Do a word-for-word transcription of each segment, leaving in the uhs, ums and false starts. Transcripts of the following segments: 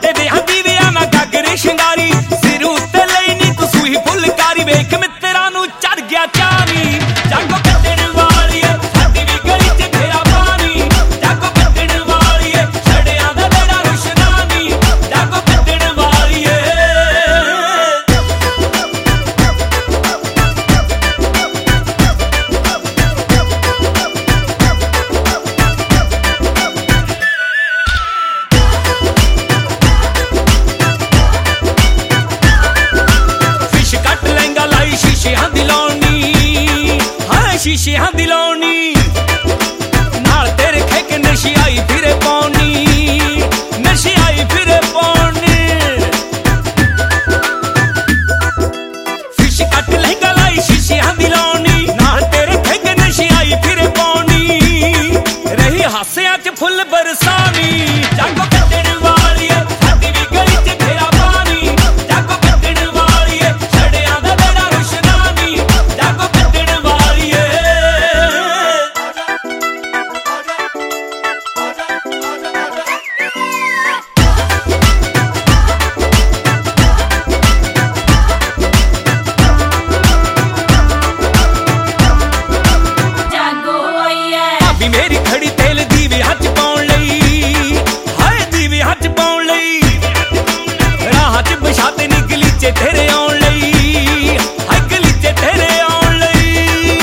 ਸਾਡੇ ਵਿਆਹ ਦੀ ਵਿਆਹ ਨਾ ਗਾਗਰੇ ਸ਼ਿੰਗਾਰੀ ਸਿਰ ਉੱਤੇ ਲਈ ਨੀ ਤੂੰ ਸੂਈ ਫੁਲਕਾਰੀ ਵੇਖ ਮਿੱਤਰਾਂ ਨੂੰ ਚੜ ਗਿਆ ਚਾਨੀ ਜਾਗੋ ਕੱਢਣ ਵਾਲੀਏ ਸਾਡੀ ਵੀ ਗਲੀ ਚ ਤੇਰਾ ਪਾਣੀ ਜਾਗੋ ਕੱਢਣ ਵਾਲੀਏ ਛੜਿਆਂ ਦਾ ਬੜਾ ਰੁਸ਼ਨਾਨੀ ਜਾਗੋ ਕੱਢਣ ਵਾਲੀਏ ਸ਼ੀਸ਼ਿਆਂ ਦੀ ਲਾਉਣੀ ਹਾਂ ਸ਼ੀਸ਼ਿਆਂ ਦੀ ਲਾਉਣੀ ਨਾਲ ਤੇਰੇ ਖੇਕ ਨਸ਼ਿਆਈ ਫਿਰੇ ਪਾਉਣੀ ਨਸ਼ਿਆਈ ਫਿਰੇ ਪਾਉਣੀ ਫਿਸ਼ ਕੱਟ ਲਹਿੰਗਾ ਲਾਈ ਸ਼ੀਸ਼ਿਆਂ ਦੀ ਲਾਉਣੀ ਨਾਲ ਤੇਰੇ ਖੇਕ ਨਸ਼ਿਆਈ ਫਿਰੇ ਪਾਉਣੀ ਰਹੀ ਹਾਸਿਆਂ ਚ ਫੁੱਲ ਬਰਸਾਣੀ ਜਾਗੋ ਕੱਢਣ ਵਾਲੀਏ ਸਾਡੀ ਵੀ ਗਲੀ ਚ ਤੇਰਾ ਪਾਣੀ ਜਾਗੋ ਕੱਢਣ ਵਾਲੀਏ ਛੜਿਆਂ ਦਾ ਬੜਾ ਰੁਸ਼ਨਾਨੀ ਜਾਗੋ ਕੱਢਣ ਵਾਲੀਏ ਜਾਗੋ ਓਏ ਭਾਬੀ ਮੇਰੀ ਖੜੀ ਤੇਲ ਦੀਵੇ ਹੱਥ ਪਾਉਣ ਲਈ ਹਾਏ ਦੀਵੇ ਹੱਥ ਪਾਉਣ ਲਈ ਰਾਹ ਚ ਬਸ਼ਾਤੇ ਨੀ ਗਲੀਚੇ ਤੇਰੇ ਆਉਣ ਲਈ ਹਾਏ ਗਲੀਚੇ ਤੇਰੇ ਆਉਣ ਲਈ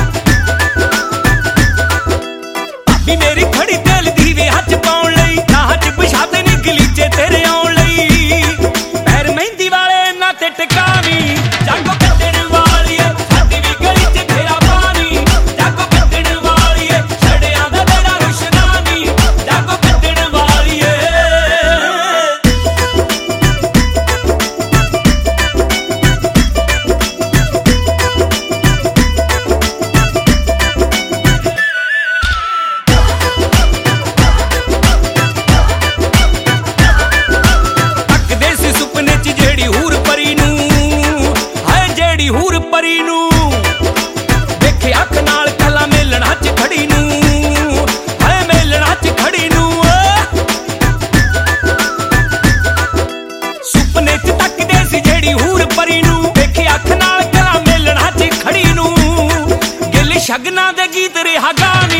ਭਾਬੀ ਮੇਰੀ ਖੜੀ ਤੇਲ ਦੀਵੇ ਹੱਥ ਪਾਉਣ ਲਈ ਰਾਹ ਚ ਬਸ਼ਾਤੇ ਨੀ ਗਲੀਚੇ ਤੇਰੇ ਆਉਣ ਲਈ ਪੈਰ ਮਹਿੰਦੀ ਵਾਲੇ ਨਾ ਤੇ ਟਿਕਾਵੀਂ ਜਾਗੋ ਕੱਢਣ ਵਾਲੀਏ ਸਾਡੀ ਵੀ ਗਲੀ ਚ ਤੇਰਾ ਪਾਣੀ ਜਾਗੋ ਕੱਢਣ ਵਾਲੀਏ ਛੜਿਆਂ ਦਾ ਬੜਾ ਰੁਸ਼ਨਾਨੀ ਜਾਗੋ ਕੱਢਣ ਵਾਲੀਏ ਤੱਕਦੇ ਸੀ ਸੁਪਨੇ ਚ ਜਿਹੜੀ ਹੂਰ ਪਰੀ ਨੂੰ ਹਾਏ ਜਿਹੜੀ ਹੂਰ ਪਰੀ ਨੂੰ ਵੇਖੇ ਅੱਖ ਨਾਲ ਕਲਾ ਮੇਲਣਾ ਚ ਖੜੀ ਨੂੰ ਹਾਏ ਮੇਲਣਾ ਚ ਖੜੀ ਨੂੰ ਸੁਪਨੇ ਚ ਤੱਕਦੇ ਸੀ ਜਿਹੜੀ ਹੂਰ ਪਰੀ ਨੂੰ ਵੇਖੇ ਅੱਖ ਨਾਲ ਕਲਾ ਮੇਲਣਾ ਚ ਖੜੀ ਨੂੰ ਗਿੱਲ ਸ਼ਗਨਾਂ ਦੇ ਗੀਤ ਰਿਹਾ ਗਾਣੇ